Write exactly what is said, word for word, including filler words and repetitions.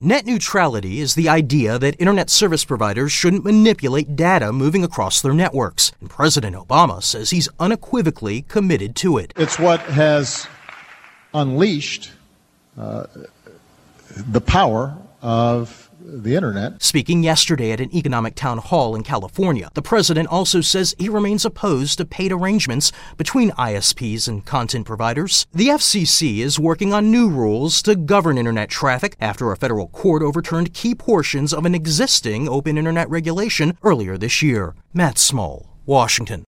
Net neutrality is the idea that internet service providers shouldn't manipulate data moving across their networks, and President Obama says he's unequivocally committed to it. It's what has unleashed uh, the power of the internet. Speaking yesterday at an economic town hall in California, the president also says he remains opposed to paid arrangements between I S Ps and content providers. The F C C is working on new rules to govern internet traffic after a federal court overturned key portions of an existing open internet regulation earlier this year. Matt Small, Washington.